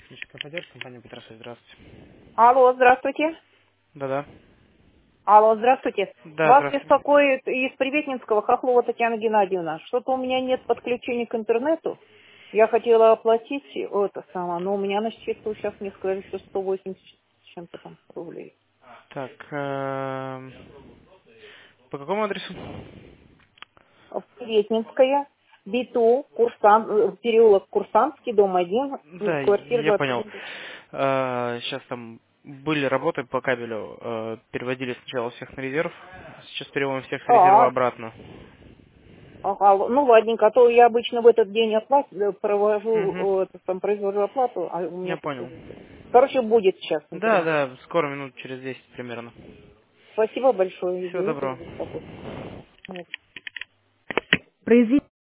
Техническая поддержка, компания Петросович, здравствуйте. Алло, здравствуйте. Да-да. Алло, здравствуйте. Да, Вас здравствуйте. беспокоит из Приветнинского Хохлова Татьяна Геннадьевна. Что-то у меня нет подключения к интернету. Я хотела оплатить это самое, но у меня на счету сейчас мне сказали, что 180 с чем-то там рублей. Так, по какому адресу? Приветнинская, Биту, переулок Курсантский, дом 1, Да, квартира я понял. 21. Сейчас там были работы по кабелю, переводили сначала всех на резерв, сейчас переводим всех с резерва А, обратно. ага, ну ладненько, а то я обычно в этот день Угу, провожу, там, произвожу оплату, а у меня я понял. почему-то. Короче, будет сейчас Да, интернет. да, скоро, минут через 10 примерно. Спасибо большое, Всего извините доброго. за беспокойство. Вот.